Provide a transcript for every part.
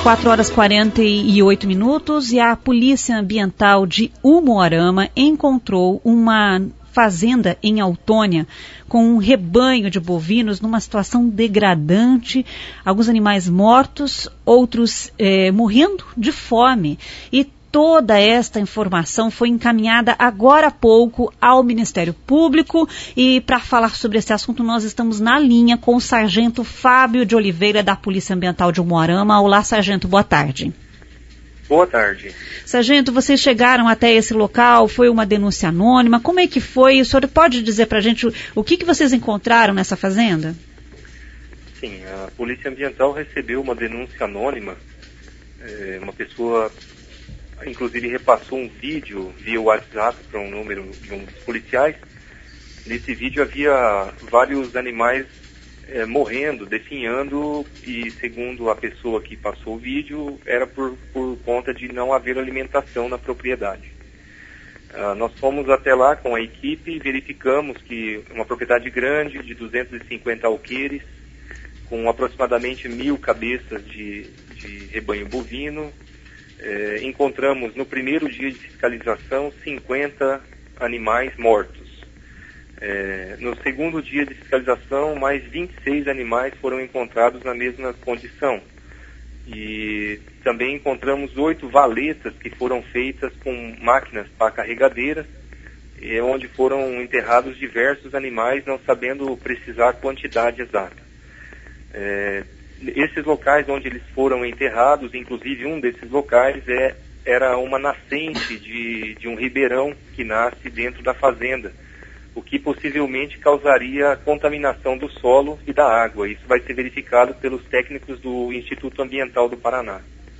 4 horas e 48 minutos e a Polícia Ambiental de Umuarama encontrou uma fazenda em Autônia com um rebanho de bovinos numa situação degradante, alguns animais mortos, outros morrendo de fome. E toda esta informação foi encaminhada agora há pouco ao Ministério Público e para falar sobre esse assunto nós estamos na linha com o Sargento Fábio de Oliveira da Polícia Ambiental de Umuarama. Olá, Sargento, boa tarde. Boa tarde. Sargento, vocês chegaram até esse local, foi uma denúncia anônima, como é que foi? O senhor pode dizer para a gente o que vocês encontraram nessa fazenda? Sim, a Polícia Ambiental recebeu uma denúncia anônima, uma pessoa inclusive repassou um vídeo via WhatsApp para um número de um dos policiais. Nesse vídeo havia vários animais morrendo, definhando, e segundo a pessoa que passou o vídeo, era por conta de não haver alimentação na propriedade. Nós fomos até lá com a equipe e verificamos que uma propriedade grande de 250 alqueires, com aproximadamente 1.000 cabeças de rebanho bovino. Encontramos no primeiro dia de fiscalização 50 animais mortos. No segundo dia de fiscalização, mais 26 animais foram encontrados na mesma condição. E também encontramos 8 valetas que foram feitas com máquinas para carregadeiras, onde foram enterrados diversos animais, não sabendo precisar a quantidade exata. Esses locais onde eles foram enterrados, inclusive um desses locais era uma nascente de um ribeirão que nasce dentro da fazenda, o que possivelmente causaria contaminação do solo e da água. Isso vai ser verificado pelos técnicos do Instituto Ambiental do Paraná.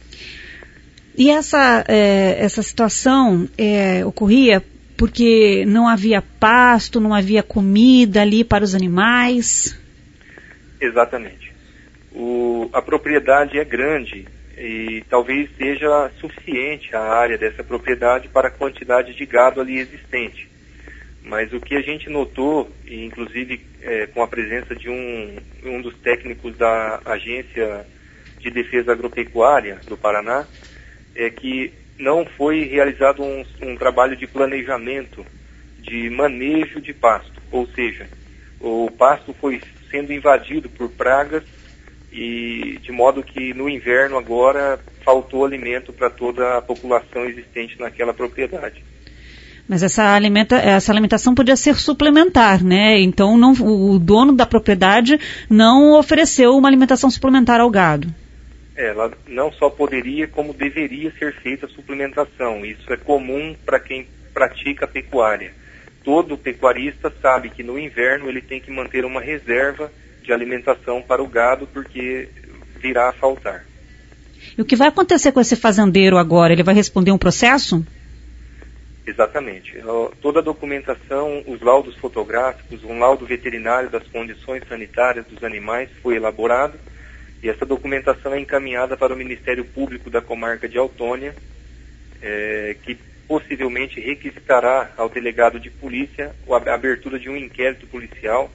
E essa situação ocorria porque não havia pasto, não havia comida ali para os animais? Exatamente. A propriedade é grande e talvez seja suficiente a área dessa propriedade para a quantidade de gado ali existente. Mas o que a gente notou, e inclusive com a presença de um dos técnicos da Agência de Defesa Agropecuária do Paraná, é que não foi realizado um trabalho de planejamento de manejo de pasto. Ou seja, o pasto foi sendo invadido por pragas, e de modo que no inverno agora faltou alimento para toda a população existente naquela propriedade. Mas essa alimentação podia ser suplementar, né? Então o dono da propriedade não ofereceu uma alimentação suplementar ao gado. Ela não só poderia, como deveria ser feita a suplementação. Isso é comum para quem pratica a pecuária. Todo pecuarista sabe que no inverno ele tem que manter uma reserva de alimentação para o gado, porque virá a faltar. E o que vai acontecer com esse fazendeiro agora? Ele vai responder um processo? Exatamente. Toda a documentação, os laudos fotográficos, um laudo veterinário das condições sanitárias dos animais foi elaborado, e essa documentação é encaminhada para o Ministério Público da Comarca de Autônia, que possivelmente requisitará ao delegado de polícia a abertura de um inquérito policial,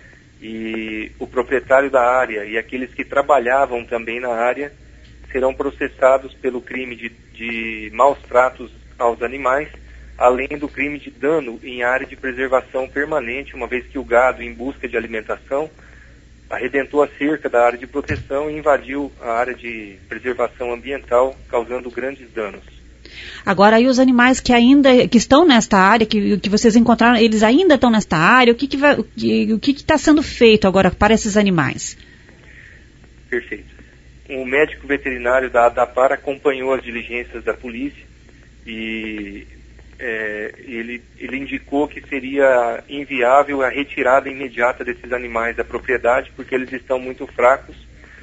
e o proprietário da área e aqueles que trabalhavam também na área serão processados pelo crime de maus tratos aos animais, além do crime de dano em área de preservação permanente, uma vez que o gado, em busca de alimentação, arrebentou a cerca da área de proteção e invadiu a área de preservação ambiental, causando grandes danos. Agora, aí os animais que estão nesta área, que vocês encontraram, eles ainda estão nesta área, o que está sendo feito agora para esses animais? Perfeito. O médico veterinário da ADAPAR acompanhou as diligências da polícia e ele indicou que seria inviável a retirada imediata desses animais da propriedade, porque eles estão muito fracos.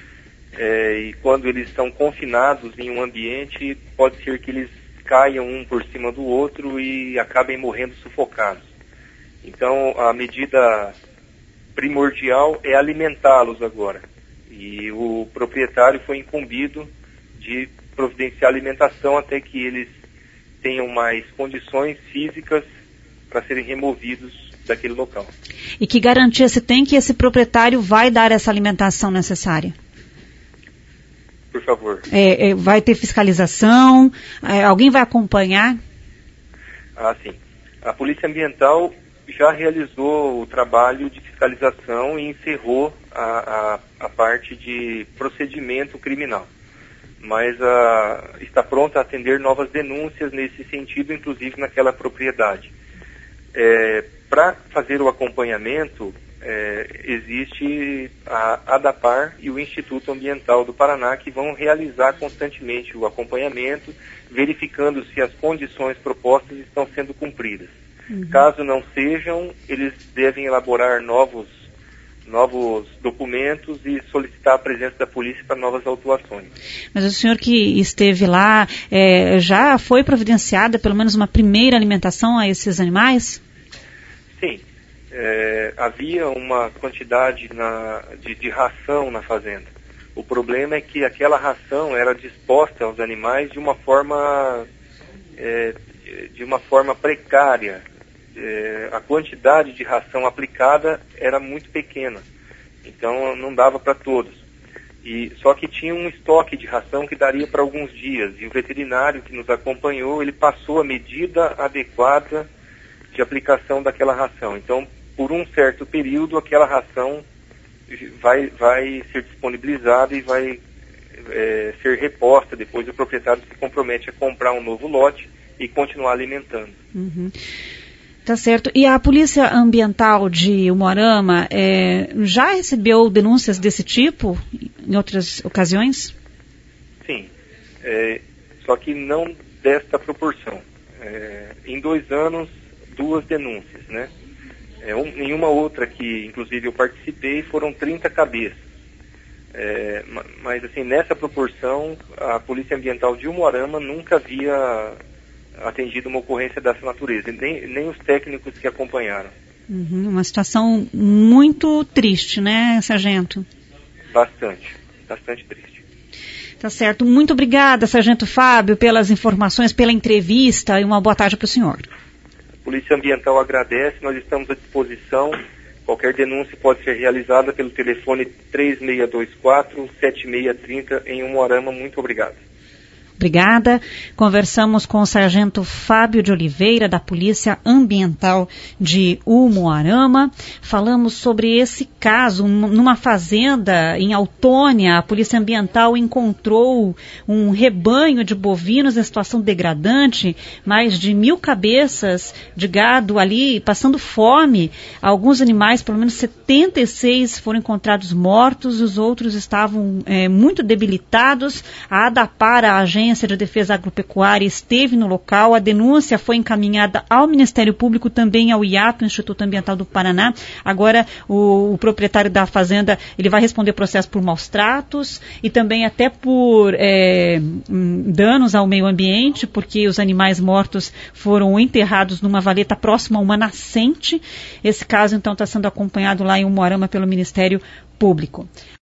E quando eles estão confinados em um ambiente, pode ser que eles caiam um por cima do outro e acabem morrendo sufocados. Então, a medida primordial é alimentá-los agora. E o proprietário foi incumbido de providenciar alimentação até que eles tenham mais condições físicas para serem removidos daquele local. E que garantia se tem que esse proprietário vai dar essa alimentação necessária? por favor. Vai ter fiscalização? Alguém vai acompanhar? Ah, sim. A Polícia Ambiental já realizou o trabalho de fiscalização e encerrou a parte de procedimento criminal. Mas está pronta a atender novas denúncias nesse sentido, inclusive naquela propriedade. Para fazer o acompanhamento, existe a ADAPAR e o Instituto Ambiental do Paraná, que vão realizar constantemente o acompanhamento, verificando se as condições propostas estão sendo cumpridas. Uhum. Caso não sejam, eles devem elaborar novos documentos e solicitar a presença da polícia para novas autuações. Mas o senhor que esteve lá, já foi providenciada pelo menos uma primeira alimentação a esses animais? Sim. Havia uma quantidade de ração na fazenda. O problema é que aquela ração era disposta aos animais de uma forma precária. A quantidade de ração aplicada era muito pequena, então não dava para todos. Só que tinha um estoque de ração que daria para alguns dias, e o veterinário que nos acompanhou, ele passou a medida adequada de aplicação daquela ração. Então, por um certo período, aquela ração vai ser disponibilizada e vai ser reposta. Depois o proprietário se compromete a comprar um novo lote e continuar alimentando. Uhum. Tá certo. E a Polícia Ambiental de Umuarama já recebeu denúncias desse tipo em outras ocasiões? Sim, só que não desta proporção. Em 2 anos, 2 denúncias, né? Em uma outra que, inclusive, eu participei, foram 30 cabeças. Mas, assim, nessa proporção, a Polícia Ambiental de Umuarama nunca havia atendido uma ocorrência dessa natureza, nem os técnicos que acompanharam. Uhum, uma situação muito triste, né, sargento? Bastante triste. Tá certo. Muito obrigada, sargento Fábio, pelas informações, pela entrevista, e uma boa tarde para o senhor. A Polícia Ambiental agradece, nós estamos à disposição. Qualquer denúncia pode ser realizada pelo telefone 3624-7630 em Umuarama. Muito obrigado. Obrigada. Conversamos com o sargento Fábio de Oliveira, da Polícia Ambiental de Umuarama. Falamos sobre esse caso. Numa fazenda em Autônia, a Polícia Ambiental encontrou um rebanho de bovinos em situação degradante, mais de 1.000 cabeças de gado ali passando fome. Alguns animais, pelo menos 76, foram encontrados mortos, os outros estavam muito debilitados. A ADAPAR, a Agência de Defesa Agropecuária, esteve no local. A denúncia foi encaminhada ao Ministério Público, também ao IAP, Instituto Ambiental do Paraná. Agora, o proprietário da fazenda, ele vai responder processo por maus tratos e também até por danos ao meio ambiente, porque os animais mortos foram enterrados numa valeta próxima a uma nascente. Esse caso, então, está sendo acompanhado lá em Umuarama pelo Ministério Público.